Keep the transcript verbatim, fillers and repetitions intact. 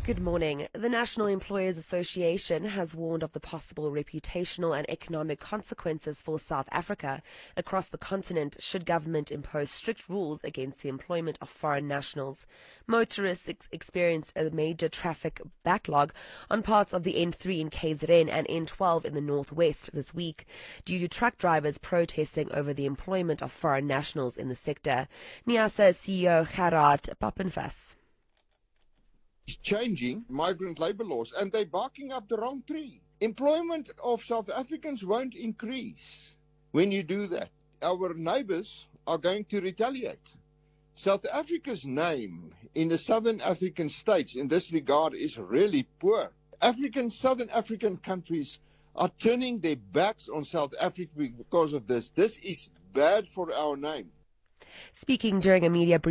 Good morning. The National Employers Association has warned of the possible reputational and economic consequences for South Africa across the continent should government impose strict rules against the employment of foreign nationals. Motorists ex- experienced a major traffic backlog on parts of the N three in K Z N and N twelve in the northwest this week due to truck drivers protesting over the employment of foreign nationals in the sector. NIASA C E O Gerard Papenfuss. Changing migrant labor laws, and they're barking up the wrong tree. Employment of South Africans won't increase when you do that. Our neighbors are going to retaliate. South Africa's name in the Southern African states in this regard is really poor. African, Southern African countries are turning their backs on South Africa because of this. This is bad for our name. Speaking during a media briefing